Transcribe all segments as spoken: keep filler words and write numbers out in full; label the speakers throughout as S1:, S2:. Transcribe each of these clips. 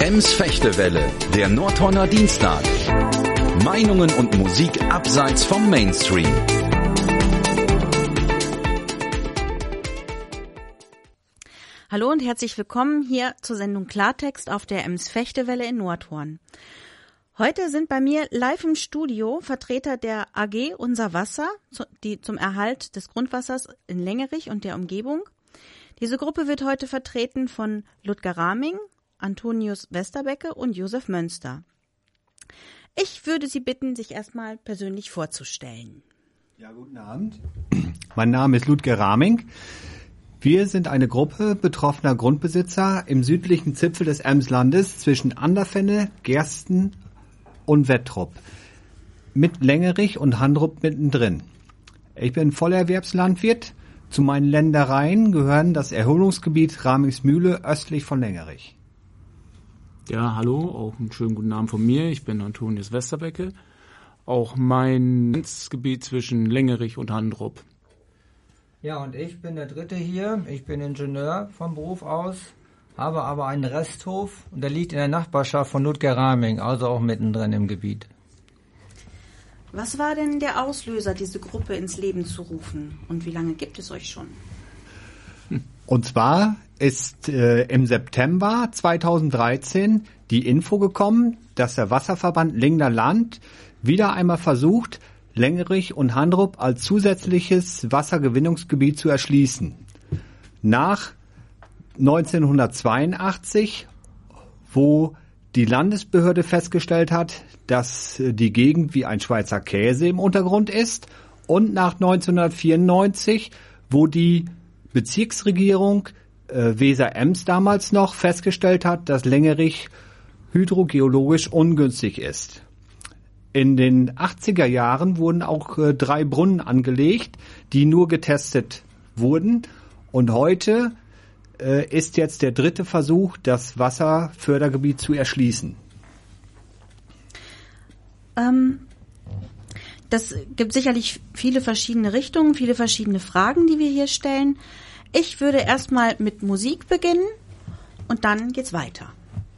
S1: Ems-Fechtewelle, der Nordhorner Dienstag. Meinungen und Musik abseits vom Mainstream.
S2: Hallo und herzlich willkommen hier zur Sendung Klartext auf der Ems-Fechtewelle in Nordhorn. Heute sind bei mir live im Studio Vertreter der A G Unser Wasser, die zum Erhalt des Grundwassers in Lengerich und der Umgebung. Diese Gruppe wird heute vertreten von Ludger Raming, Antonius Westerbecke und Josef Mönster. Ich würde Sie bitten, sich erstmal persönlich vorzustellen.
S3: Ja, guten Abend. Mein Name ist Ludger Raming. Wir sind eine Gruppe betroffener Grundbesitzer im südlichen Zipfel des Emslandes zwischen Anderfenne, Gersten und Wettrup, mit Lengerich und Handrup mittendrin. Ich bin Vollerwerbslandwirt. Zu meinen Ländereien gehören das Erholungsgebiet Ramingsmühle östlich von Lengerich.
S4: Ja, hallo, auch einen schönen guten Abend von mir. Ich bin Antonius Westerbecke. Auch mein Gebiet zwischen Lengerich und Handrup.
S5: Ja, und ich bin der Dritte hier. Ich bin Ingenieur vom Beruf aus, habe aber einen Resthof und der liegt in der Nachbarschaft von Ludger Raming, also auch mittendrin im Gebiet.
S2: Was war denn der Auslöser, diese Gruppe ins Leben zu rufen? Und wie lange gibt es euch schon?
S3: Und zwar ist äh, im September zweitausenddreizehn die Info gekommen, dass der Wasserverband Lingner Land wieder einmal versucht, Lengerich und Handrup als zusätzliches Wassergewinnungsgebiet zu erschließen. Nach neunzehnhundertzweiundachtzig, wo die Landesbehörde festgestellt hat, dass die Gegend wie ein Schweizer Käse im Untergrund ist, und nach neunzehnhundertvierundneunzig, wo die Bezirksregierung äh, Weser-Ems damals noch festgestellt hat, dass Lengerich hydrogeologisch ungünstig ist. In den achtziger Jahren wurden auch äh, drei Brunnen angelegt, die nur getestet wurden, und heute äh, ist jetzt der dritte Versuch, das Wasserfördergebiet zu erschließen.
S2: Ähm, das gibt sicherlich viele verschiedene Richtungen, viele verschiedene Fragen, die wir hier stellen. Ich würde erstmal mit Musik beginnen und dann geht's weiter.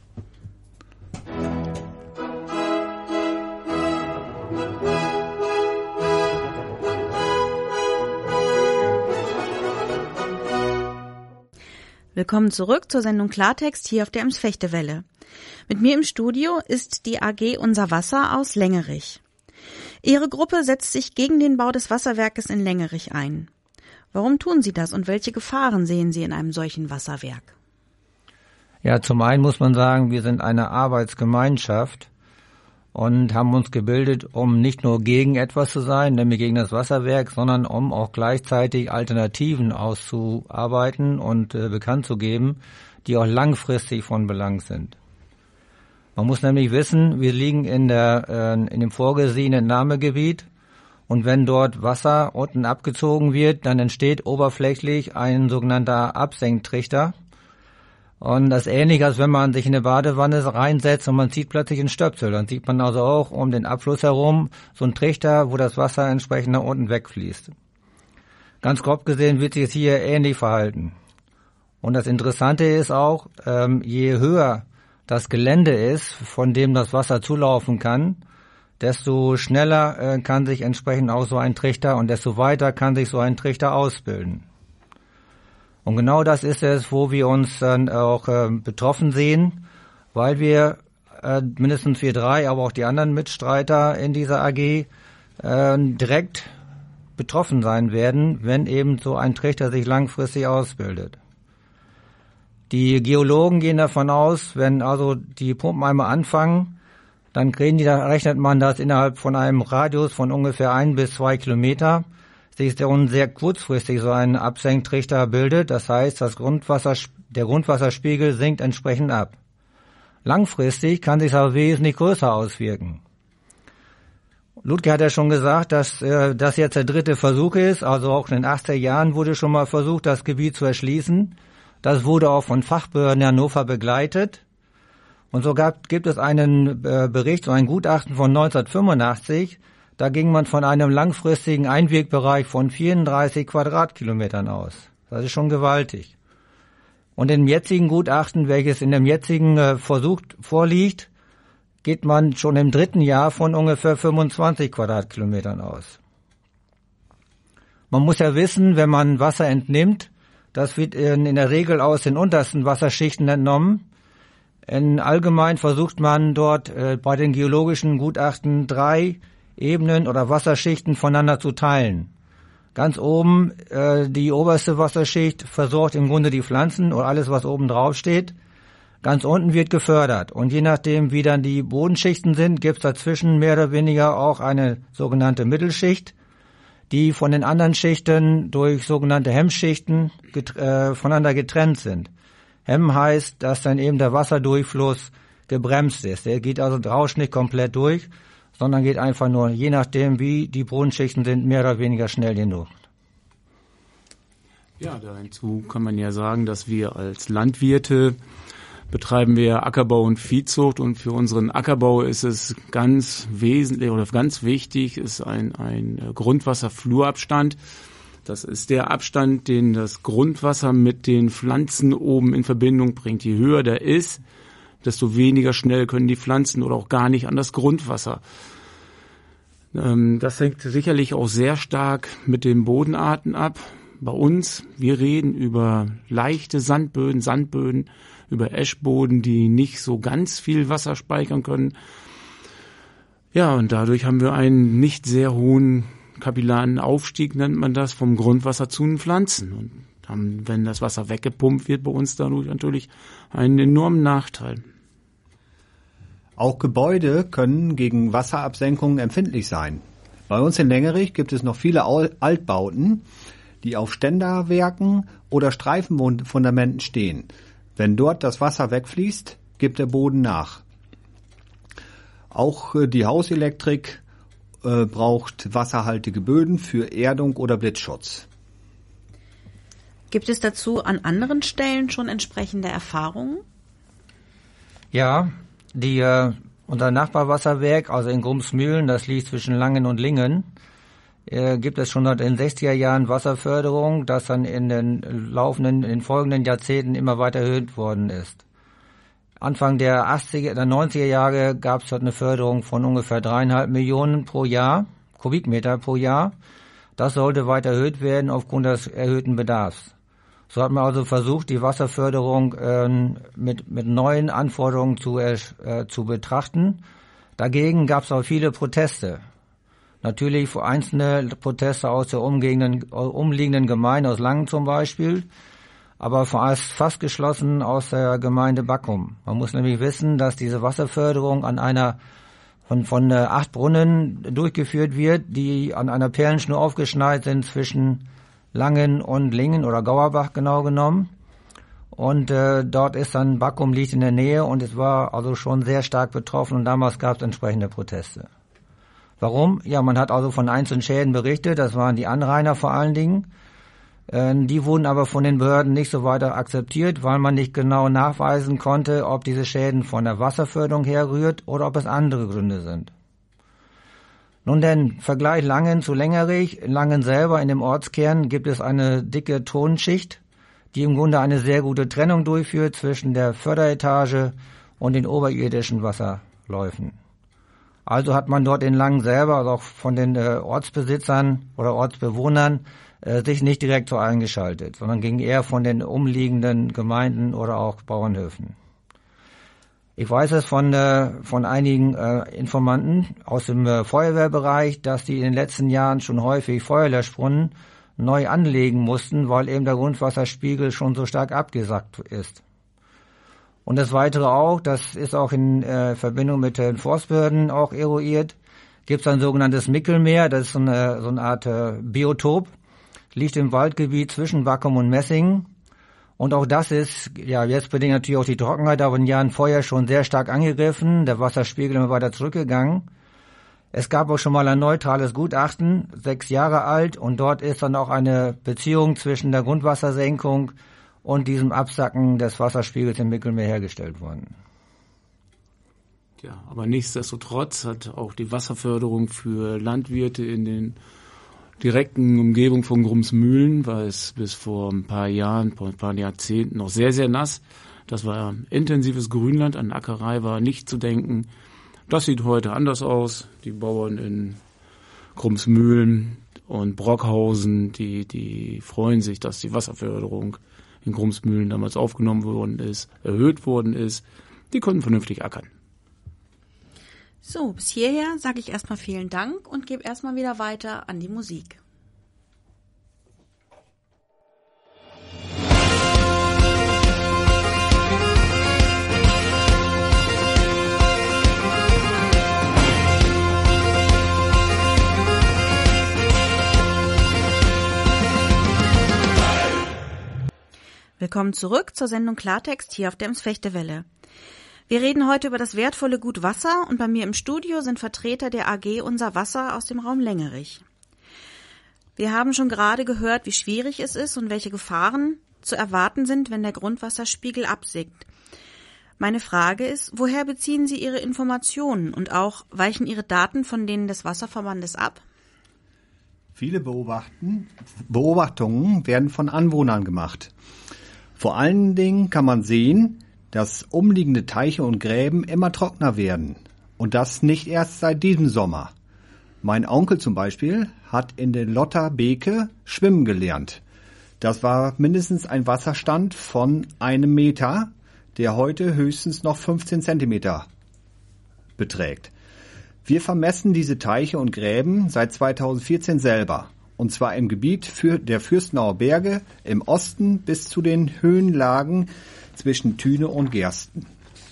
S2: Willkommen zurück zur Sendung Klartext hier auf der Ems-Fechtewelle. Mit mir im Studio ist die A G Unser Wasser aus Lengerich. Ihre Gruppe setzt sich gegen den Bau des Wasserwerkes in Lengerich ein. Warum tun Sie das und welche Gefahren sehen Sie in einem solchen Wasserwerk?
S5: Ja, zum einen muss man sagen, wir sind eine Arbeitsgemeinschaft und haben uns gebildet, um nicht nur gegen etwas zu sein, nämlich gegen das Wasserwerk, sondern um auch gleichzeitig Alternativen auszuarbeiten und äh, bekannt zu geben, die auch langfristig von Belang sind. Man muss nämlich wissen, wir liegen in der äh, in dem vorgesehenen Entnahmegebiet, und wenn dort Wasser unten abgezogen wird, dann entsteht oberflächlich ein sogenannter Absenktrichter. Und das ist ähnlich, als wenn man sich in eine Badewanne reinsetzt und man zieht plötzlich einen Stöpsel. Dann sieht man also auch um den Abfluss herum so einen Trichter, wo das Wasser entsprechend nach unten wegfließt. Ganz grob gesehen wird sich es hier ähnlich verhalten. Und das Interessante ist auch, ähm, je höher das Gelände ist, von dem das Wasser zulaufen kann, desto schneller äh, kann sich entsprechend auch so ein Trichter und desto weiter kann sich so ein Trichter ausbilden. Und genau das ist es, wo wir uns dann auch äh, betroffen sehen, weil wir äh, mindestens wir drei, aber auch die anderen Mitstreiter in dieser A G äh, direkt betroffen sein werden, wenn eben so ein Trichter sich langfristig ausbildet. Die Geologen gehen davon aus, wenn also die Pumpen einmal anfangen, dann kriegen die, da rechnet man das innerhalb von einem Radius von ungefähr ein bis zwei Kilometer, sich dann sehr kurzfristig so ein Absenktrichter bildet. Das heißt, das Grundwasser, der Grundwasserspiegel sinkt entsprechend ab. Langfristig kann sich aber wesentlich größer auswirken. Ludger hat ja schon gesagt, dass äh, das jetzt der dritte Versuch ist. Also auch in den achtziger Jahren wurde schon mal versucht, das Gebiet zu erschließen. Das wurde auch von Fachbehörden in Hannover begleitet. Und so gab, gibt es einen äh, Bericht, so ein Gutachten von neunzehnhundertfünfundachtzig. Da ging man von einem langfristigen Einwegbereich von vierunddreißig Quadratkilometern aus. Das ist schon gewaltig. Und im jetzigen Gutachten, welches in dem jetzigen äh, Versuch vorliegt, geht man schon im dritten Jahr von ungefähr fünfundzwanzig Quadratkilometern aus. Man muss ja wissen, wenn man Wasser entnimmt, das wird in, in der Regel aus den untersten Wasserschichten entnommen. In allgemein versucht man dort äh, bei den geologischen Gutachten drei Ebenen oder Wasserschichten voneinander zu teilen. Ganz oben, äh, die oberste Wasserschicht versorgt im Grunde die Pflanzen oder alles, was oben drauf steht. Ganz unten wird gefördert. Und je nachdem, wie dann die Bodenschichten sind, gibt es dazwischen mehr oder weniger auch eine sogenannte Mittelschicht, die von den anderen Schichten durch sogenannte Hemmschichten get- äh, voneinander getrennt sind. Hemmen heißt, dass dann eben der Wasserdurchfluss gebremst ist. Der geht also rauscht nicht komplett durch, sondern geht einfach nur, je nachdem wie die Bodenschichten sind, mehr oder weniger schnell genug.
S4: Ja, dazu kann man ja sagen, dass wir als Landwirte betreiben wir Ackerbau und Viehzucht, und für unseren Ackerbau ist es ganz wesentlich oder ganz wichtig, ist ein, ein Grundwasserflurabstand. Das ist der Abstand, den das Grundwasser mit den Pflanzen oben in Verbindung bringt. Je höher der ist, desto weniger schnell können die Pflanzen oder auch gar nicht an das Grundwasser. Das hängt sicherlich auch sehr stark mit den Bodenarten ab. Bei uns, wir reden über leichte Sandböden, Sandböden, über Eschboden, die nicht so ganz viel Wasser speichern können. Ja, und dadurch haben wir einen nicht sehr hohen kapillaren Aufstieg, nennt man das, vom Grundwasser zu den Pflanzen. Und dann, wenn das Wasser weggepumpt wird, bei uns dadurch natürlich einen enormen Nachteil.
S3: Auch Gebäude können gegen Wasserabsenkungen empfindlich sein. Bei uns in Lengerich gibt es noch viele Altbauten, die auf Ständerwerken oder Streifenfundamenten stehen. Wenn dort das Wasser wegfließt, gibt der Boden nach. Auch die Hauselektrik äh, braucht wasserhaltige Böden für Erdung oder Blitzschutz.
S2: Gibt es dazu an anderen Stellen schon entsprechende Erfahrungen?
S5: Ja, die äh, unser Nachbarwasserwerk, also in Grumsmühlen, das liegt zwischen Langen und Lingen, äh, gibt es schon seit den sechziger Jahren Wasserförderung, das dann in den laufenden, in den folgenden Jahrzehnten immer weiter erhöht worden ist. Anfang der achtziger, der neunziger Jahre gab es dort eine Förderung von ungefähr dreieinhalb Millionen pro Jahr, Kubikmeter pro Jahr. Das sollte weiter erhöht werden aufgrund des erhöhten Bedarfs. So hat man also versucht, die Wasserförderung äh, mit, mit neuen Anforderungen zu, äh, zu betrachten. Dagegen gab es auch viele Proteste. Natürlich einzelne Proteste aus der umliegenden, umliegenden Gemeinde, aus Langen zum Beispiel, aber fast, fast geschlossen aus der Gemeinde Backum. Man muss nämlich wissen, dass diese Wasserförderung an einer von, von äh, acht Brunnen durchgeführt wird, die an einer Perlenschnur aufgeschneit sind zwischen Langen und Lingen oder Gauerbach genau genommen. Und äh, dort ist dann, Backum liegt in der Nähe und es war also schon sehr stark betroffen und damals gab es entsprechende Proteste. Warum? Ja, man hat also von einzelnen Schäden berichtet, das waren die Anrainer vor allen Dingen. Äh, die wurden aber von den Behörden nicht so weiter akzeptiert, weil man nicht genau nachweisen konnte, ob diese Schäden von der Wasserförderung herrührt oder ob es andere Gründe sind. Nun denn, Vergleich Langen zu Lengerich. In Langen selber, in dem Ortskern, gibt es eine dicke Tonschicht, die im Grunde eine sehr gute Trennung durchführt zwischen der Förderetage und den oberirdischen Wasserläufen. Also hat man dort in Langen selber, also auch von den äh, Ortsbesitzern oder Ortsbewohnern, äh, sich nicht direkt so eingeschaltet, sondern ging eher von den umliegenden Gemeinden oder auch Bauernhöfen. Ich weiß es von äh, von einigen äh, Informanten aus dem äh, Feuerwehrbereich, dass die in den letzten Jahren schon häufig Feuerlöschbrunnen neu anlegen mussten, weil eben der Grundwasserspiegel schon so stark abgesackt ist. Und das Weitere auch, das ist auch in äh, Verbindung mit den Forstbehörden auch eruiert, gibt es ein sogenanntes Mickelmeer, das ist so eine, so eine Art äh, Biotop, liegt im Waldgebiet zwischen Backum und Messingen. Und auch das ist, ja, jetzt bedingt natürlich auch die Trockenheit, aber in den Jahren vorher schon sehr stark angegriffen, der Wasserspiegel immer weiter zurückgegangen. Es gab auch schon mal ein neutrales Gutachten, sechs Jahre alt, und dort ist dann auch eine Beziehung zwischen der Grundwassersenkung und diesem Absacken des Wasserspiegels im Mittelmeer hergestellt worden.
S4: Ja, aber nichtsdestotrotz hat auch die Wasserförderung für Landwirte in den direkten Umgebung von Grumsmühlen war es bis vor ein paar Jahren, vor ein paar Jahrzehnten noch sehr, sehr nass. Das war intensives Grünland, an Ackerei war nicht zu denken. Das sieht heute anders aus. Die Bauern in Grumsmühlen und Brockhausen, die, die freuen sich, dass die Wasserförderung in Grumsmühlen damals aufgenommen worden ist, erhöht worden ist. Die konnten vernünftig ackern.
S2: So, bis hierher sage ich erstmal vielen Dank und gebe erstmal wieder weiter an die Musik. Willkommen zurück zur Sendung Klartext hier auf der Ems-Fechte-Welle. Wir reden heute über das wertvolle Gut Wasser und bei mir im Studio sind Vertreter der A G Unser Wasser aus dem Raum Lengerich. Wir haben schon gerade gehört, wie schwierig es ist und welche Gefahren zu erwarten sind, wenn der Grundwasserspiegel absinkt. Meine Frage ist, woher beziehen Sie Ihre Informationen und auch weichen Ihre Daten von denen des Wasserverbandes ab?
S3: Viele Beobachten, Beobachtungen werden von Anwohnern gemacht. Vor allen Dingen kann man sehen, dass umliegende Teiche und Gräben immer trockener werden. Und das nicht erst seit diesem Sommer. Mein Onkel zum Beispiel hat in der Lotter Beke schwimmen gelernt. Das war mindestens ein Wasserstand von einem Meter, der heute höchstens noch fünfzehn Zentimeter beträgt. Wir vermessen diese Teiche und Gräben seit zweitausendvierzehn selber. Und zwar im Gebiet für der Fürstenauer Berge im Osten bis zu den Höhenlagen zwischen Thüne und Gersten.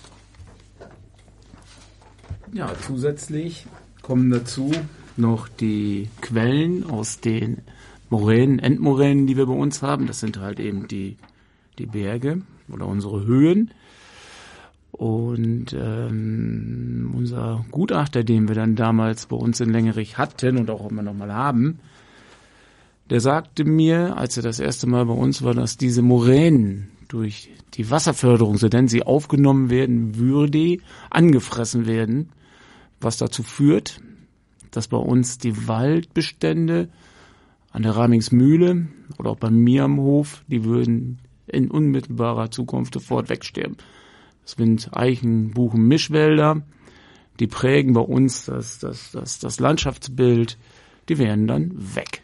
S4: Ja, zusätzlich kommen dazu noch die Quellen aus den Moränen, Endmoränen, die wir bei uns haben. Das sind halt eben die, die Berge oder unsere Höhen. Und ähm, unser Gutachter, den wir dann damals bei uns in Lengerich hatten und auch immer noch mal haben, der sagte mir, als er das erste Mal bei uns war, dass diese Moränen durch die Wasserförderung, so denn sie aufgenommen werden würde, angefressen werden, was dazu führt, dass bei uns die Waldbestände an der Ramingsmühle oder auch bei mir am Hof, die würden in unmittelbarer Zukunft sofort wegsterben. Das sind Eichen, Buchen, Mischwälder, die prägen bei uns das, das, das, das Landschaftsbild, die wären dann weg.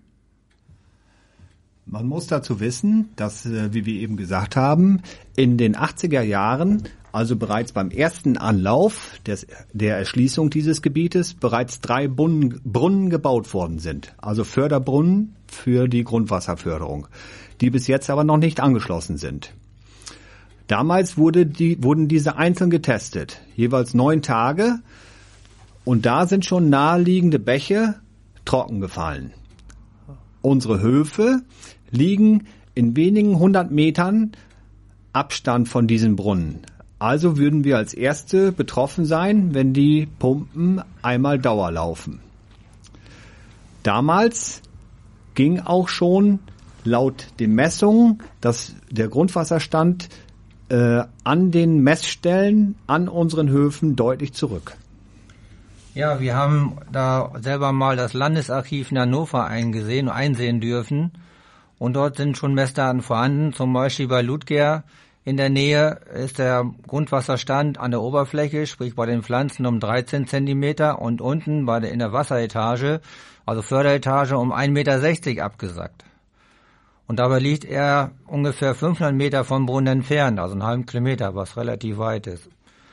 S3: Man muss dazu wissen, dass, wie wir eben gesagt haben, in den achtziger Jahren, also bereits beim ersten Anlauf des, der Erschließung dieses Gebietes, bereits drei Brunnen, Brunnen gebaut worden sind. Also Förderbrunnen für die Grundwasserförderung, die bis jetzt aber noch nicht angeschlossen sind. Damals wurde die, wurden diese einzeln getestet, jeweils neun Tage, und da sind schon naheliegende Bäche trocken gefallen. Unsere Höfe liegen in wenigen hundert Metern Abstand von diesen Brunnen. Also würden wir als Erste betroffen sein, wenn die Pumpen einmal Dauer laufen. Damals ging auch schon laut den Messungen, dass der Grundwasserstand äh, an den Messstellen an unseren Höfen deutlich zurück.
S5: Ja, wir haben da selber mal das Landesarchiv in Hannover eingesehen, einsehen dürfen. Und dort sind schon Messdaten vorhanden. Zum Beispiel bei Ludger in der Nähe ist der Grundwasserstand an der Oberfläche, sprich bei den Pflanzen, um dreizehn Zentimeter und unten bei der, in der Wasseretage, also Förderetage, um ein Meter sechzig abgesackt. Und dabei liegt er ungefähr fünfhundert Meter vom Brunnen entfernt, also einen halben Kilometer, was relativ weit ist.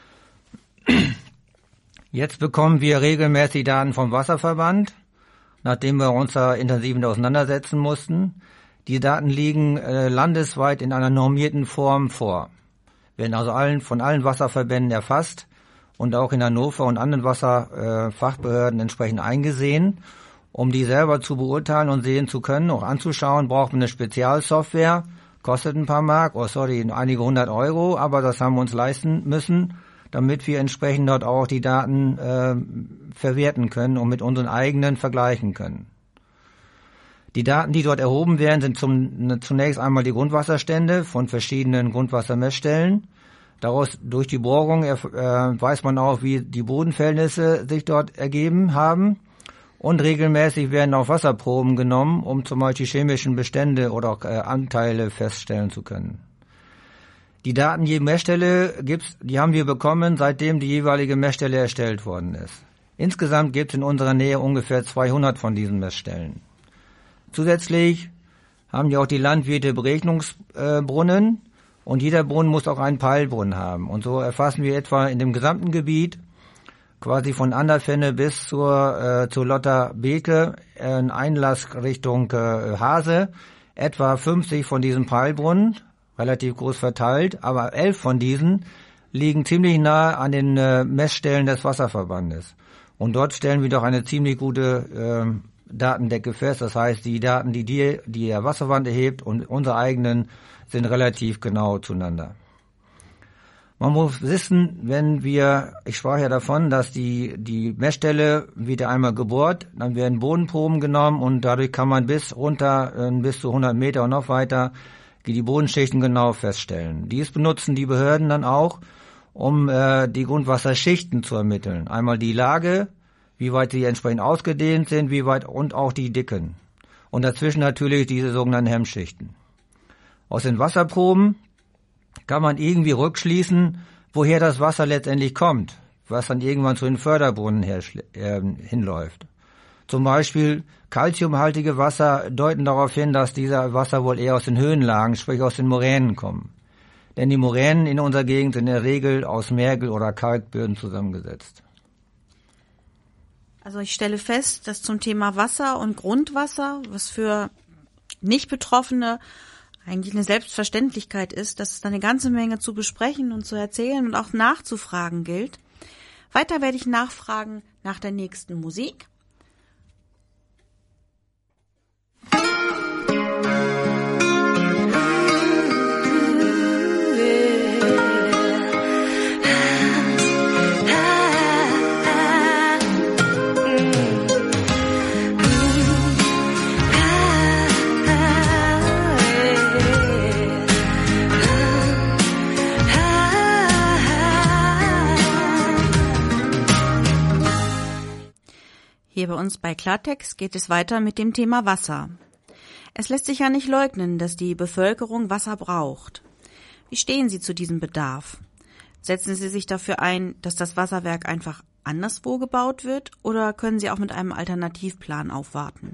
S5: Jetzt bekommen wir regelmäßig Daten vom Wasserverband, nachdem wir uns da intensiv mit auseinandersetzen mussten. Die Daten liegen äh, landesweit in einer normierten Form vor, werden also allen, von allen Wasserverbänden erfasst und auch in Hannover und anderen Wasserfachbehörden äh, entsprechend eingesehen. Um die selber zu beurteilen und sehen zu können, auch anzuschauen, braucht man eine Spezialsoftware, kostet ein paar Mark, oh sorry, einige hundert Euro, aber das haben wir uns leisten müssen, damit wir entsprechend dort auch die Daten äh, verwerten können und mit unseren eigenen vergleichen können. Die Daten, die dort erhoben werden, sind zum, zunächst einmal die Grundwasserstände von verschiedenen Grundwassermessstellen. Daraus durch die Bohrung äh, weiß man auch, wie die Bodenverhältnisse sich dort ergeben haben. Und regelmäßig werden auch Wasserproben genommen, um zum Beispiel chemischen Bestände oder auch äh, Anteile feststellen zu können. Die Daten je Messstelle gibt's, die haben wir bekommen, seitdem die jeweilige Messstelle erstellt worden ist. Insgesamt gibt es in unserer Nähe ungefähr zweihundert von diesen Messstellen. Zusätzlich haben wir auch die Landwirte Beregnungsbrunnen und jeder Brunnen muss auch einen Peilbrunnen haben. Und so erfassen wir etwa in dem gesamten Gebiet, quasi von Anderfenne bis zur, äh, zur Lotterbeke, äh, in Einlass Richtung äh, Hase, etwa fünfzig von diesen Peilbrunnen, relativ groß verteilt, aber elf von diesen liegen ziemlich nahe an den äh, Messstellen des Wasserverbandes. Und dort stellen wir doch eine ziemlich gute äh, Datendecke fest. Das heißt, die Daten, die, die, die der Wasserverband erhebt und unsere eigenen, sind relativ genau zueinander. Man muss wissen, wenn wir, ich sprach ja davon, dass die, die Messstelle wird einmal gebohrt, dann werden Bodenproben genommen und dadurch kann man bis runter, äh, bis zu hundert Meter und noch weiter, die Bodenschichten genau feststellen. Dies benutzen die Behörden dann auch, um äh, die Grundwasserschichten zu ermitteln. Einmal die Lage, wie weit sie entsprechend ausgedehnt sind, wie weit und auch die Dicken. Und dazwischen natürlich diese sogenannten Hemmschichten. Aus den Wasserproben kann man irgendwie rückschließen, woher das Wasser letztendlich kommt, was dann irgendwann zu den Förderbrunnen her, äh, hinläuft. Zum Beispiel calciumhaltige Wasser deuten darauf hin, dass dieser Wasser wohl eher aus den Höhenlagen, sprich aus den Moränen kommen. Denn die Moränen in unserer Gegend sind in der Regel aus Mergel- oder Kalkböden zusammengesetzt.
S2: Also ich stelle fest, dass zum Thema Wasser und Grundwasser, was für Nicht-Betroffene eigentlich eine Selbstverständlichkeit ist, dass es da eine ganze Menge zu besprechen und zu erzählen und auch nachzufragen gilt. Weiter werde ich nachfragen nach der nächsten Musik. Hier bei uns bei Klartext geht es weiter mit dem Thema Wasser. Es lässt sich ja nicht leugnen, dass die Bevölkerung Wasser braucht. Wie stehen Sie zu diesem Bedarf? Setzen Sie sich dafür ein, dass das Wasserwerk einfach anderswo gebaut wird, oder können Sie auch mit einem Alternativplan aufwarten?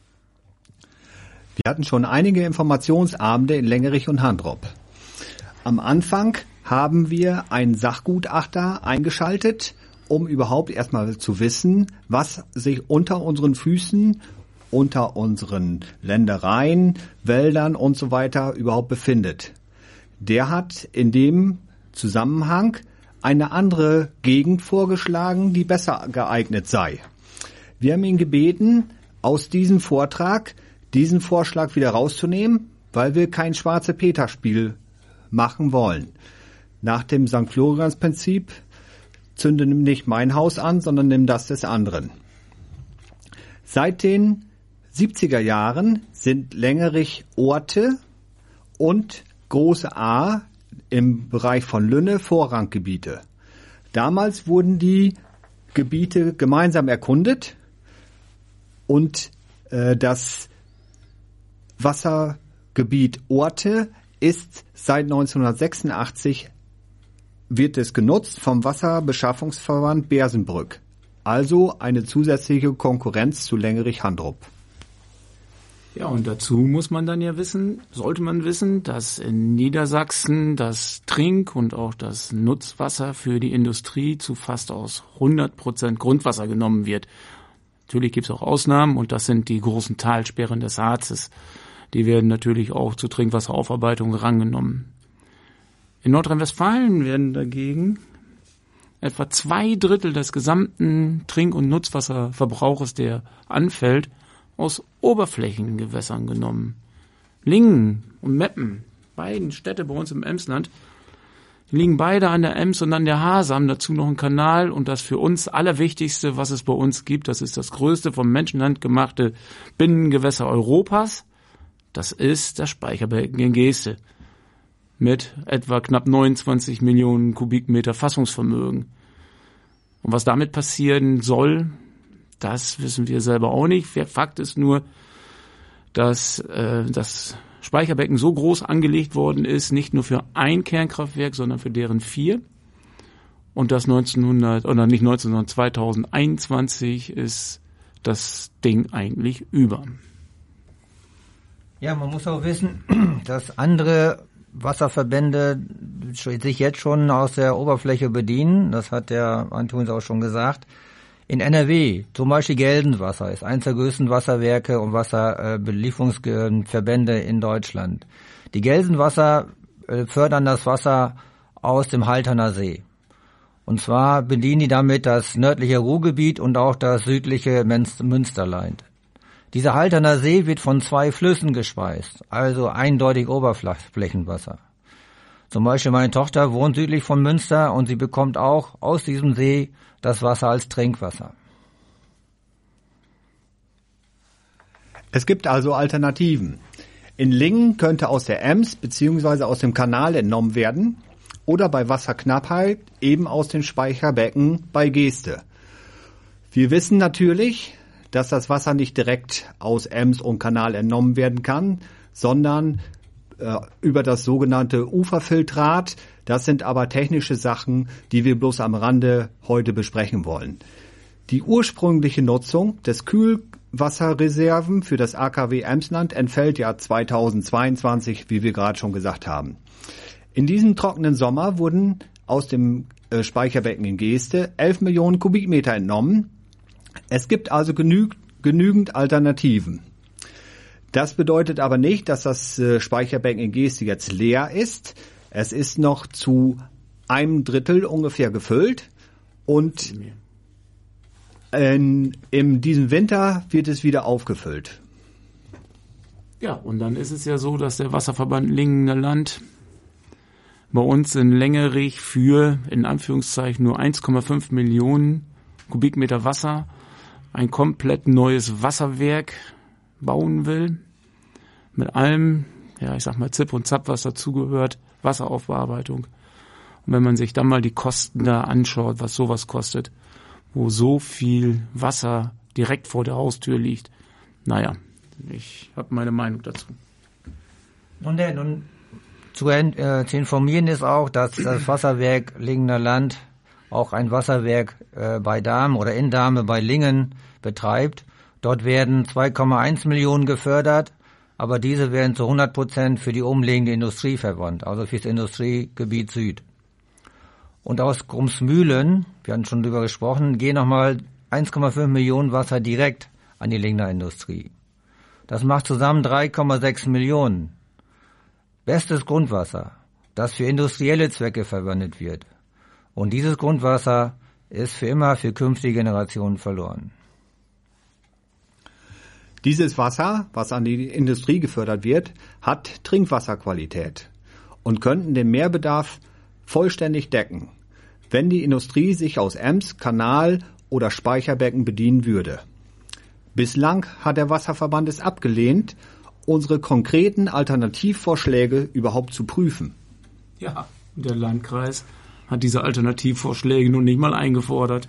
S3: Wir hatten schon einige Informationsabende in Lengerich und Handrop. Am Anfang haben wir einen Sachgutachter eingeschaltet, um überhaupt erstmal zu wissen, was sich unter unseren Füßen, unter unseren Ländereien, Wäldern und so weiter überhaupt befindet. Der hat in dem Zusammenhang eine andere Gegend vorgeschlagen, die besser geeignet sei. Wir haben ihn gebeten, aus diesem Vortrag diesen Vorschlag wieder rauszunehmen, weil wir kein Schwarze-Peter-Spiel machen wollen. Nach dem Sankt Florians-Prinzip: Zünde nicht mein Haus an, sondern nimm das des anderen. Seit den siebziger Jahren sind Lengerich Orte und Große A im Bereich von Lünne Vorranggebiete. Damals wurden die Gebiete gemeinsam erkundet und äh, das Wassergebiet Orte ist seit neunzehnhundertsechsundachtzig wird es genutzt vom Wasserbeschaffungsverband Bersenbrück. Also eine zusätzliche Konkurrenz zu Lengerich-Handrop.
S4: Ja, und dazu muss man dann ja wissen, sollte man wissen, dass in Niedersachsen das Trink- und auch das Nutzwasser für die Industrie zu fast aus hundert Prozent Grundwasser genommen wird. Natürlich gibt es auch Ausnahmen, und das sind die großen Talsperren des Harzes. Die werden natürlich auch zur Trinkwasseraufarbeitung herangenommen. In Nordrhein-Westfalen werden dagegen etwa zwei Drittel des gesamten Trink- und Nutzwasserverbrauches, der anfällt, aus Oberflächengewässern genommen. Lingen und Meppen, beiden Städte bei uns im Emsland, die liegen beide an der Ems und an der Hase, haben dazu noch einen Kanal, und das für uns Allerwichtigste, was es bei uns gibt, das ist das größte vom Menschenhand gemachte Binnengewässer Europas, das ist das Speicherbecken in Geeste mit etwa knapp neunundzwanzig Millionen Kubikmeter Fassungsvermögen. Und was damit passieren soll, Das wissen wir selber auch nicht. Fakt ist nur, dass äh, das Speicherbecken so groß angelegt worden ist, nicht nur für ein Kernkraftwerk, sondern für deren vier. Und das neunzehnhundert, oder nicht neunzehnhundert, zweitausendeinundzwanzig ist das Ding eigentlich über.
S5: Ja, man muss auch wissen, dass andere Wasserverbände sich jetzt schon aus der Oberfläche bedienen. Das hat der Antunes auch schon gesagt. In N R W, zum Beispiel Gelsenwasser, ist eines der größten Wasserwerke und Wasserbelieferungsverbände in Deutschland. Die Gelsenwasser fördern das Wasser aus dem Halterner See. Und zwar bedienen die damit das nördliche Ruhrgebiet und auch das südliche Münsterland. Dieser Halterner See wird von zwei Flüssen gespeist, also eindeutig Oberflächenwasser. Zum Beispiel meine Tochter wohnt südlich von Münster und sie bekommt auch aus diesem See das Wasser als Trinkwasser.
S3: Es gibt also Alternativen. In Lingen könnte aus der Ems bzw. aus dem Kanal entnommen werden oder bei Wasserknappheit eben aus den Speicherbecken bei Geeste. Wir wissen natürlich, dass das Wasser nicht direkt aus Ems und Kanal entnommen werden kann, sondern äh, über das sogenannte Uferfiltrat. Das sind aber technische Sachen, die wir bloß am Rande heute besprechen wollen. Die ursprüngliche Nutzung des Kühlwasserreserven für das A K W Emsland entfällt ja zweitausendzweiundzwanzig, wie wir gerade schon gesagt haben. In diesem trockenen Sommer wurden aus dem äh, Speicherbecken in Geeste elf Millionen Kubikmeter entnommen. Es gibt also genü- genügend Alternativen. Das bedeutet aber nicht, dass das äh, Speicherbecken in Geeste jetzt leer ist. Es ist noch zu einem Drittel ungefähr gefüllt und in, in diesem Winter wird es wieder aufgefüllt.
S4: Ja, und dann ist es ja so, dass der Wasserverband Lingener Land bei uns in Längerich für, in Anführungszeichen, nur eins Komma fünf Millionen Kubikmeter Wasser ein komplett neues Wasserwerk bauen will. Mit allem, ja, ich sag mal Zip und Zap, was dazugehört, Wasseraufbearbeitung. Und wenn man sich dann mal die Kosten da anschaut, was sowas kostet, wo so viel Wasser direkt vor der Haustür liegt, naja, ich habe meine Meinung dazu.
S5: Nun denn, nun zu, äh, zu informieren ist auch, dass das Wasserwerk Lingener Land auch ein Wasserwerk äh, bei Dahme oder in Dahme bei Lingen betreibt. Dort werden zwei Komma eins Millionen gefördert, aber diese werden zu hundert Prozent für die umliegende Industrie verwandt, also für das Industriegebiet Süd. Und aus Grumsmühlen, wir hatten schon drüber gesprochen, gehen nochmal eins Komma fünf Millionen Wasser direkt an die Lingener Industrie. Das macht zusammen drei Komma sechs Millionen. Bestes Grundwasser, das für industrielle Zwecke verwendet wird. Und dieses Grundwasser ist für immer für künftige Generationen verloren.
S3: Dieses Wasser, was an die Industrie gefördert wird, hat Trinkwasserqualität und könnten den Mehrbedarf vollständig decken, wenn die Industrie sich aus Ems, Kanal oder Speicherbecken bedienen würde. Bislang hat der Wasserverband es abgelehnt, unsere konkreten Alternativvorschläge überhaupt zu prüfen.
S4: Ja, der Landkreis hat diese Alternativvorschläge nun nicht mal eingefordert.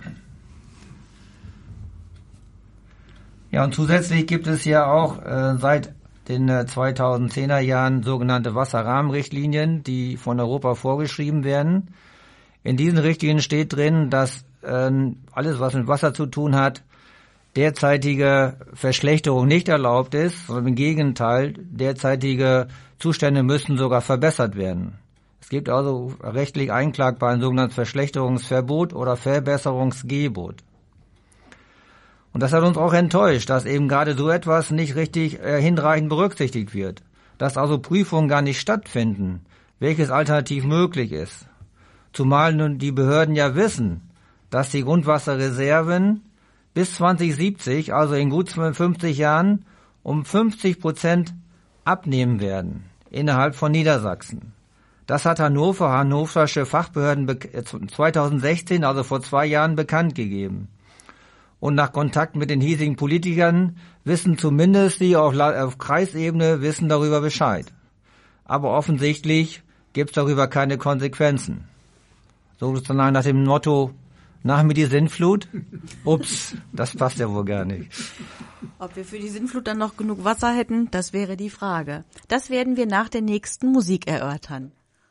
S5: Ja, und zusätzlich gibt es ja auch äh, seit den äh, zweitausendzehner Jahren sogenannte Wasserrahmenrichtlinien, die von Europa vorgeschrieben werden. In diesen Richtlinien steht drin, dass äh, alles, was mit Wasser zu tun hat, derzeitige Verschlechterung nicht erlaubt ist, sondern im Gegenteil, derzeitige Zustände müssen sogar verbessert werden. Es gibt also rechtlich einklagbar ein sogenanntes Verschlechterungsverbot oder Verbesserungsgebot. Und das hat uns auch enttäuscht, dass eben gerade so etwas nicht richtig äh, hinreichend berücksichtigt wird. Dass also Prüfungen gar nicht stattfinden, welches alternativ möglich ist. Zumal nun die Behörden ja wissen, dass die Grundwasserreserven bis zwanzig siebzig, also in gut fünfzig Jahren, um fünfzig Prozent abnehmen werden innerhalb von Niedersachsen. Das hat Hannover, hannoversche Fachbehörden zweitausendsechzehn, also vor zwei Jahren, bekannt gegeben. Und nach Kontakt mit den hiesigen Politikern wissen zumindest die auf, auf Kreisebene wissen darüber Bescheid. Aber offensichtlich gibt es darüber keine Konsequenzen. Sozusagen nach dem Motto, Nach mir die Sintflut? Ups, das passt ja wohl gar nicht.
S2: Ob wir für die Sintflut dann noch genug Wasser hätten, das wäre die Frage. Das werden wir nach der nächsten Musik erörtern.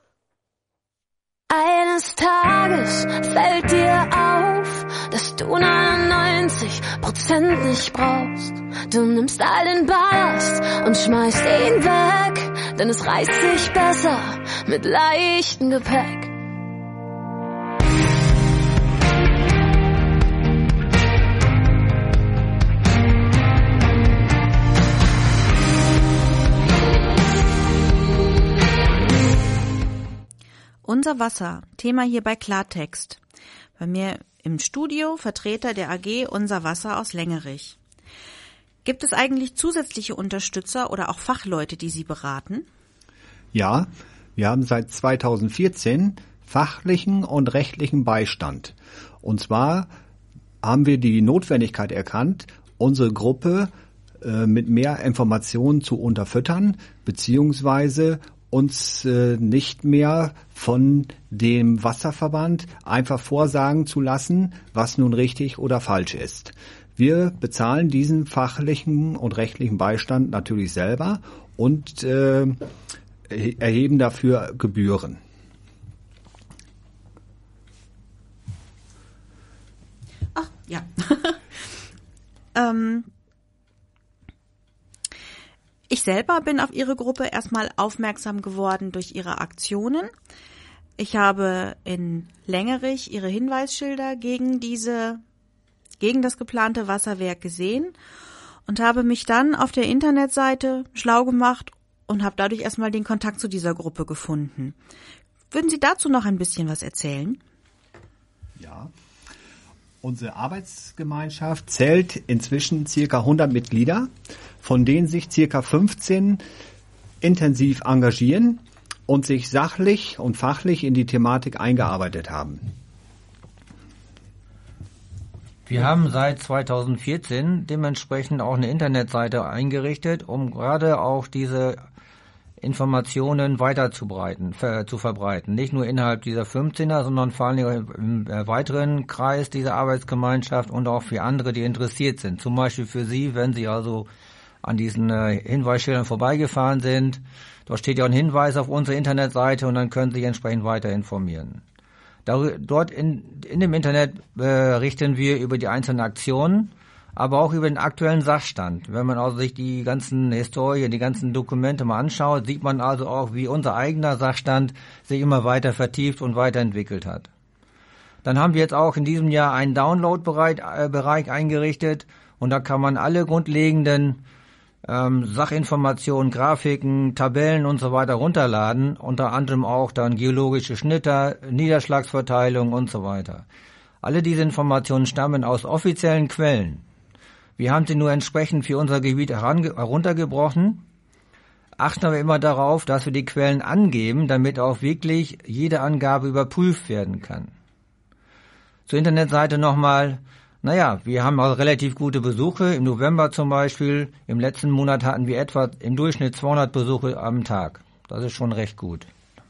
S6: Eines Tages fällt dir auf, dass du neunundneunzig Prozent nicht brauchst. Du nimmst all den Ballast und schmeißt ihn weg, denn es reißt sich besser mit leichtem Gepäck.
S2: Unser Wasser, Thema hier bei Klartext. Bei mir im Studio Vertreter der A G Unser Wasser aus Lengerich. Gibt es eigentlich zusätzliche Unterstützer oder auch Fachleute, die Sie beraten?
S3: Ja, wir haben seit zweitausendvierzehn fachlichen und rechtlichen Beistand. Und zwar haben wir die Notwendigkeit erkannt, unsere Gruppe äh, mit mehr Informationen zu unterfüttern, beziehungsweise uns äh, nicht mehr von dem Wasserverband einfach vorsagen zu lassen, was nun richtig oder falsch ist. Wir bezahlen diesen fachlichen und rechtlichen Beistand natürlich selber und äh, erheben dafür Gebühren.
S2: Ach, ja. ähm, Ich selber bin auf Ihre Gruppe erstmal aufmerksam geworden durch Ihre Aktionen. Ich habe in Lengerich Ihre Hinweisschilder gegen diese, gegen das geplante Wasserwerk gesehen und habe mich dann auf der Internetseite schlau gemacht und habe dadurch erstmal den Kontakt zu dieser Gruppe gefunden. Würden Sie dazu noch ein bisschen was erzählen?
S3: Ja. Unsere Arbeitsgemeinschaft zählt inzwischen circa hundert Mitglieder, von denen sich circa fünfzehn intensiv engagieren und sich sachlich und fachlich in die Thematik eingearbeitet haben.
S5: Wir haben seit zweitausendvierzehn dementsprechend auch eine Internetseite eingerichtet, um gerade auch diese Informationen weiterzubreiten, ver, zu verbreiten. Nicht nur innerhalb dieser fünfzehner, sondern vor allem im weiteren Kreis dieser Arbeitsgemeinschaft und auch für andere, die interessiert sind. Zum Beispiel für Sie, wenn Sie also an diesen äh, Hinweisschildern vorbeigefahren sind. Dort steht ja ein Hinweis auf unsere Internetseite und dann können Sie sich entsprechend weiter informieren. Dar- dort in, in dem Internet berichten wir über die einzelnen Aktionen, aber auch über den aktuellen Sachstand. Wenn man also sich die ganzen Historien, die ganzen Dokumente mal anschaut, sieht man also auch, wie unser eigener Sachstand sich immer weiter vertieft und weiterentwickelt hat. Dann haben wir jetzt auch in diesem Jahr einen Download-Bereich äh, Bereich eingerichtet und da kann man alle grundlegenden ähm, Sachinformationen, Grafiken, Tabellen und so weiter runterladen, unter anderem auch dann geologische Schnitter, Niederschlagsverteilung und so weiter. Alle diese Informationen stammen aus offiziellen Quellen. Wir haben sie nur entsprechend für unser Gebiet heruntergebrochen, achten aber immer darauf, dass wir die Quellen angeben, damit auch wirklich jede Angabe überprüft werden kann. Zur Internetseite nochmal, naja, wir haben auch relativ gute Besuche. Im November zum Beispiel, im letzten Monat hatten wir etwa im Durchschnitt zweihundert Besuche am Tag. Das ist schon recht gut.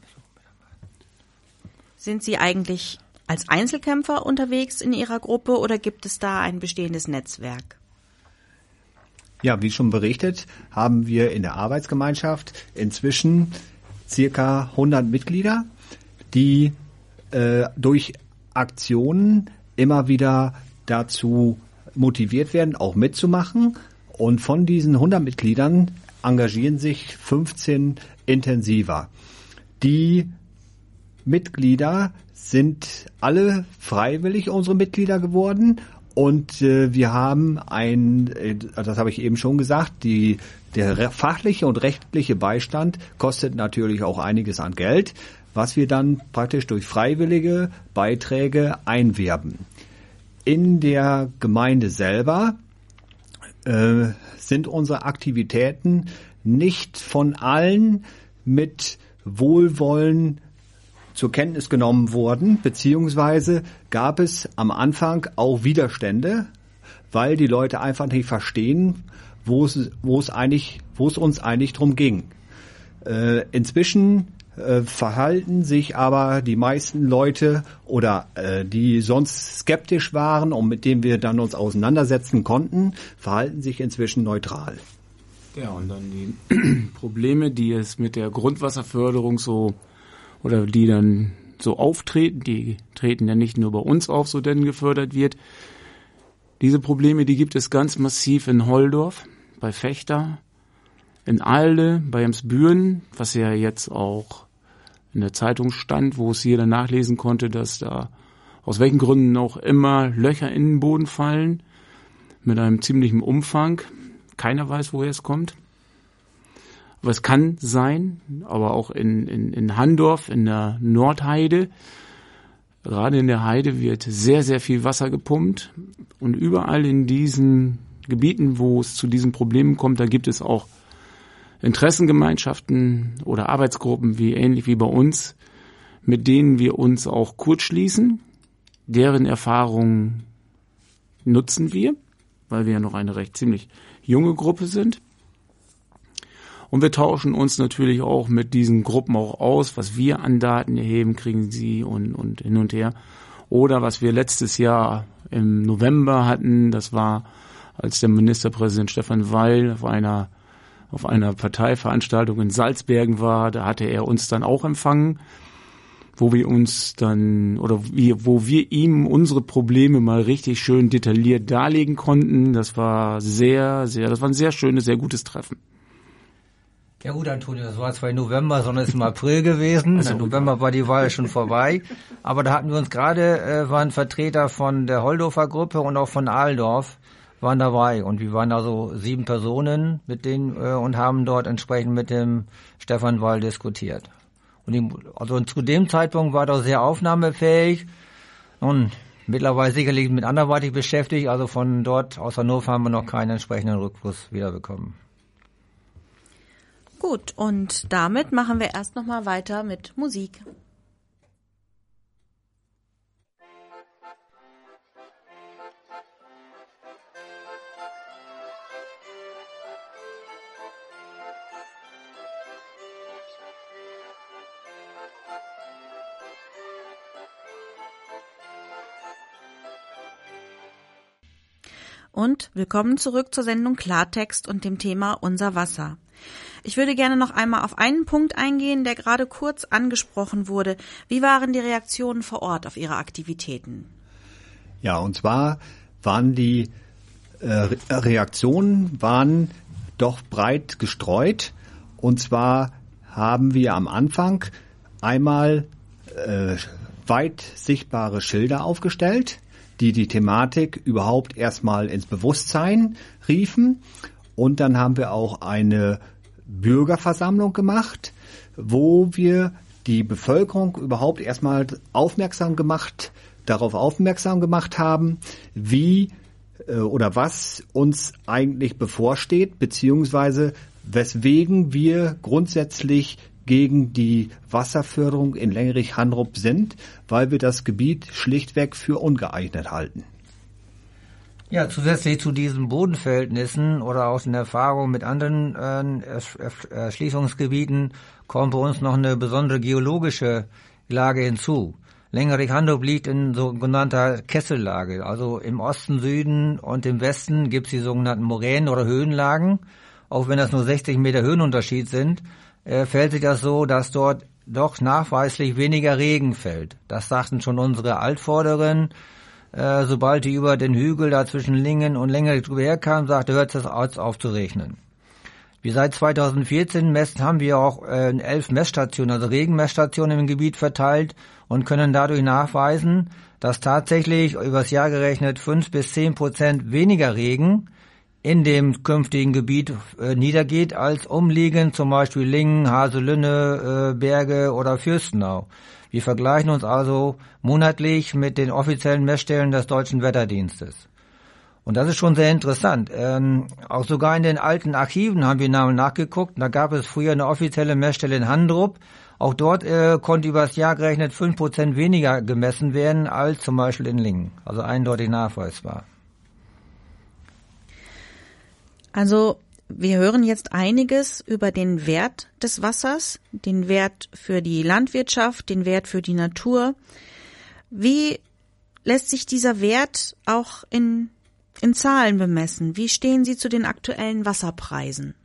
S2: Sind Sie eigentlich als Einzelkämpfer unterwegs in Ihrer Gruppe oder gibt es da ein bestehendes Netzwerk?
S3: Ja, wie schon berichtet, haben wir in der Arbeitsgemeinschaft inzwischen circa hundert Mitglieder, die äh, durch Aktionen immer wieder dazu motiviert werden, auch mitzumachen. Und von diesen hundert Mitgliedern engagieren sich fünfzehn intensiver. Die Mitglieder sind alle freiwillig unsere Mitglieder geworden und äh, wir haben ein, äh, das habe ich eben schon gesagt, die, der fachliche und rechtliche Beistand kostet natürlich auch einiges an Geld, was wir dann praktisch durch freiwillige Beiträge einwerben. In der Gemeinde selber äh, sind unsere Aktivitäten nicht von allen mit Wohlwollen zur Kenntnis genommen worden, beziehungsweise gab es am Anfang auch Widerstände, weil die Leute einfach nicht verstehen, wo es, wo es eigentlich, wo es uns eigentlich drum ging. Äh, inzwischen äh, verhalten sich aber die meisten Leute oder äh, die sonst skeptisch waren und mit denen wir dann uns auseinandersetzen konnten, verhalten sich inzwischen neutral.
S4: Ja, und dann die Probleme, die es mit der Grundwasserförderung so oder die dann so auftreten, die treten ja nicht nur bei uns auf, so denn gefördert wird. Diese Probleme, die gibt es ganz massiv in Holdorf, bei Vechta, in Ahlde, bei Emsbüren, was ja jetzt auch in der Zeitung stand, wo es jeder nachlesen konnte, dass da aus welchen Gründen auch immer Löcher in den Boden fallen, mit einem ziemlichen Umfang. Keiner weiß, woher es kommt. Aber es kann sein, aber auch in, in, in Handorf, in der Nordheide, gerade in der Heide wird sehr, sehr viel Wasser gepumpt. Und überall in diesen Gebieten, wo es zu diesen Problemen kommt, da gibt es auch Interessengemeinschaften oder Arbeitsgruppen, wie ähnlich wie bei uns, mit denen wir uns auch kurzschließen. Deren Erfahrungen nutzen wir, weil wir ja noch eine recht ziemlich junge Gruppe sind. Und wir tauschen uns natürlich auch mit diesen Gruppen auch aus, was wir an Daten erheben, kriegen sie und, und hin und her. Oder was wir letztes Jahr im November hatten, das war, als der Ministerpräsident Stefan Weil auf einer auf einer Parteiveranstaltung in Salzbergen war, da hatte er uns dann auch empfangen, wo wir uns dann, oder wie, wo wir ihm unsere Probleme mal richtig schön detailliert darlegen konnten. Das war sehr, sehr, das war ein sehr schönes, sehr gutes Treffen.
S5: Ja gut, Antonio, das war zwar im November, sondern es ist im April gewesen. Also, im November war die Wahl schon vorbei. Aber da hatten wir uns gerade, äh, waren Vertreter von der Holdorfer Gruppe und auch von Ahldorf waren dabei. Und wir waren also sieben Personen mit denen äh, und haben dort entsprechend mit dem Stefan Weil diskutiert. Und die, also zu dem Zeitpunkt war er sehr aufnahmefähig und mittlerweile sicherlich mit anderweitig beschäftigt. Also von dort aus Hannover haben wir noch keinen entsprechenden Rückfluss wiederbekommen.
S2: Gut, und damit machen wir erst noch mal weiter mit Musik. Und willkommen zurück zur Sendung Klartext und dem Thema Unser Wasser. Ich würde gerne noch einmal auf einen Punkt eingehen, der gerade kurz angesprochen wurde. Wie waren die Reaktionen vor Ort auf Ihre Aktivitäten?
S3: Ja, und zwar waren die äh, Reaktionen waren doch breit gestreut. Und zwar haben wir am Anfang einmal äh, weit sichtbare Schilder aufgestellt, die die Thematik überhaupt erstmal ins Bewusstsein riefen. Und dann haben wir auch eine Bürgerversammlung gemacht, wo wir die Bevölkerung überhaupt erstmal aufmerksam gemacht, darauf aufmerksam gemacht haben, wie äh, oder was uns eigentlich bevorsteht, beziehungsweise weswegen wir grundsätzlich gegen die Wasserförderung in Lengerich-Hanrup sind, weil wir das Gebiet schlichtweg für ungeeignet halten.
S5: Ja, zusätzlich zu diesen Bodenverhältnissen oder aus den Erfahrungen mit anderen äh, Erschließungsgebieten kommt bei uns noch eine besondere geologische Lage hinzu. Lengerich-Hanrup liegt in sogenannter Kessellage. Also im Osten, Süden und im Westen gibt es die sogenannten Moränen oder Höhenlagen. Auch wenn das nur sechzig Meter Höhenunterschied sind, äh, fällt sich das so, dass dort doch nachweislich weniger Regen fällt. Das sagten schon unsere Altvorderen. Äh, sobald die über den Hügel da zwischen Lingen und Lengerich drüber herkamen, sagte, hört es auf zu regnen. Wir seit zweitausendvierzehn messen, haben wir auch äh, elf Messstationen, also Regenmessstationen im Gebiet verteilt und können dadurch nachweisen, dass tatsächlich übers Jahr gerechnet fünf bis zehn Prozent weniger Regen in dem künftigen Gebiet äh, niedergeht als umliegend, zum Beispiel Lingen, Haselünne, äh, Berge oder Fürstenau. Wir vergleichen uns also monatlich mit den offiziellen Messstellen des Deutschen Wetterdienstes. Und das ist schon sehr interessant. Ähm, auch sogar in den alten Archiven haben wir nachgeguckt. Da gab es früher eine offizielle Messstelle in Handrup. Auch dort äh, konnte übers Jahr gerechnet fünf Prozent weniger gemessen werden als zum Beispiel in Lingen. Also eindeutig nachweisbar.
S2: Also wir hören jetzt einiges über den Wert des Wassers, den Wert für die Landwirtschaft, den Wert für die Natur. Wie lässt sich dieser Wert auch in, in Zahlen bemessen? Wie stehen Sie zu den aktuellen Wasserpreisen?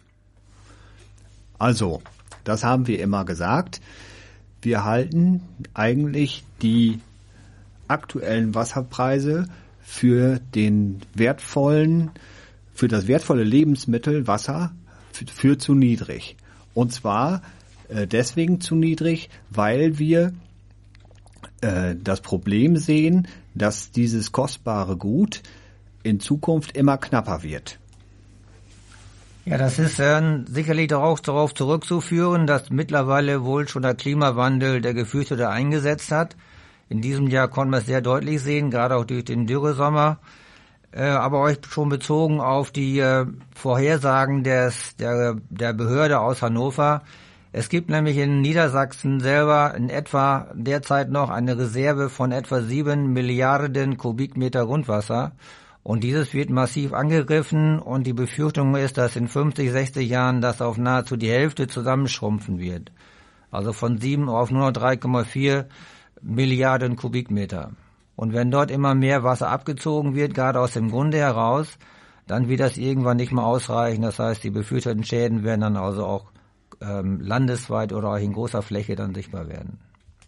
S3: Also, das haben wir immer gesagt. Wir halten eigentlich die aktuellen Wasserpreise für den wertvollen, für das wertvolle Lebensmittel Wasser für, für zu niedrig. Und zwar äh, deswegen zu niedrig, weil wir äh, das Problem sehen, dass dieses kostbare Gut in Zukunft immer knapper wird.
S5: Ja, das ist äh, sicherlich auch darauf zurückzuführen, dass mittlerweile wohl schon der Klimawandel der Gefürchtete eingesetzt hat. In diesem Jahr konnten wir es sehr deutlich sehen, gerade auch durch den Dürresommer. Äh, aber euch schon bezogen auf die äh, Vorhersagen des, der, der Behörde aus Hannover. Es gibt nämlich in Niedersachsen selber in etwa derzeit noch eine Reserve von etwa sieben Milliarden Kubikmeter Grundwasser. Und dieses wird massiv angegriffen und die Befürchtung ist, dass in fünfzig, sechzig Jahren das auf nahezu die Hälfte zusammenschrumpfen wird. Also von sieben auf nur noch drei Komma vier Milliarden Kubikmeter. Und wenn dort immer mehr Wasser abgezogen wird, gerade aus dem Grunde heraus, dann wird das irgendwann nicht mehr ausreichen. Das heißt, die befürchteten Schäden werden dann also auch ähm, landesweit oder auch in großer Fläche dann sichtbar werden.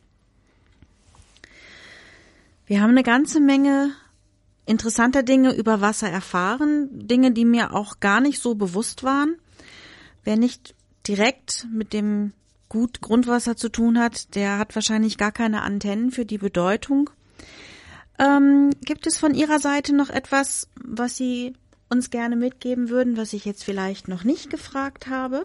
S2: Wir haben eine ganze Menge interessanter Dinge über Wasser erfahren, Dinge, die mir auch gar nicht so bewusst waren. Wer nicht direkt mit dem Gut Grundwasser zu tun hat, der hat wahrscheinlich gar keine Antennen für die Bedeutung. Ähm, gibt es von Ihrer Seite noch etwas, was Sie uns gerne mitgeben würden, was ich jetzt vielleicht noch nicht gefragt habe?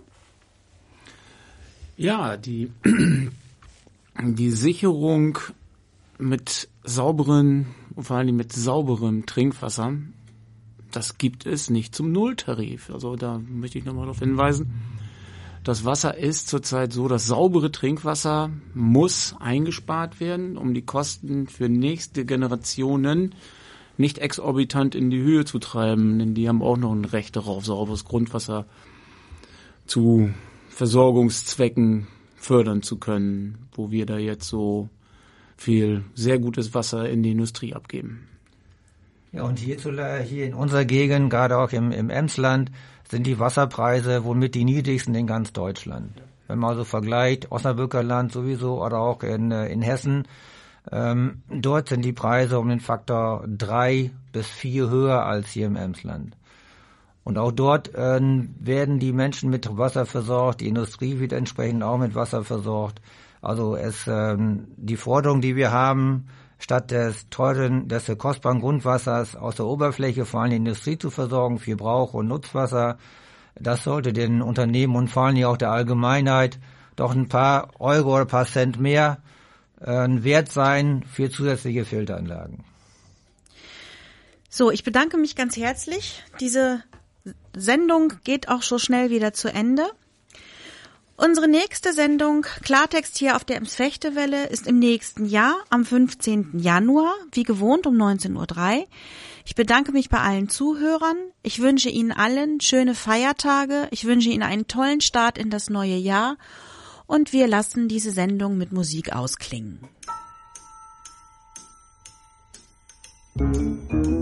S4: Ja, die, die Sicherung mit sauberen, vor allem mit sauberem Trinkwasser, das gibt es nicht zum Nulltarif. Also da möchte ich nochmal darauf hinweisen. Das Wasser ist zurzeit so, das saubere Trinkwasser muss eingespart werden, um die Kosten für nächste Generationen nicht exorbitant in die Höhe zu treiben, denn die haben auch noch ein Recht darauf, sauberes Grundwasser zu Versorgungszwecken fördern zu können, wo wir da jetzt so viel sehr gutes Wasser in die Industrie abgeben.
S5: Ja, und hierzulande, hier in unserer Gegend, gerade auch im, im Emsland, sind die Wasserpreise womit die niedrigsten in ganz Deutschland. Wenn man also vergleicht, Osnabrücker Land sowieso oder auch in, in Hessen, ähm, dort sind die Preise um den Faktor drei bis vier höher als hier im Emsland. Und auch dort äh, werden die Menschen mit Wasser versorgt, die Industrie wird entsprechend auch mit Wasser versorgt. Also es ähm, die Forderung, die wir haben, statt des teuren, des kostbaren Grundwassers aus der Oberfläche vor allem die Industrie zu versorgen für Brauch- und Nutzwasser, das sollte den Unternehmen und vor allem auch der Allgemeinheit doch ein paar Euro oder ein paar Cent mehr äh, wert sein für zusätzliche Filteranlagen.
S2: So, ich bedanke mich ganz herzlich. Diese Sendung geht auch so schnell wieder zu Ende. Unsere nächste Sendung, Klartext hier auf der Ems-Fechte-Welle, ist im nächsten Jahr am fünfzehnten Januar, wie gewohnt um neunzehn Uhr drei. Ich bedanke mich bei allen Zuhörern. Ich wünsche Ihnen allen schöne Feiertage. Ich wünsche Ihnen einen tollen Start in das neue Jahr. Und wir lassen diese Sendung mit Musik ausklingen. Musik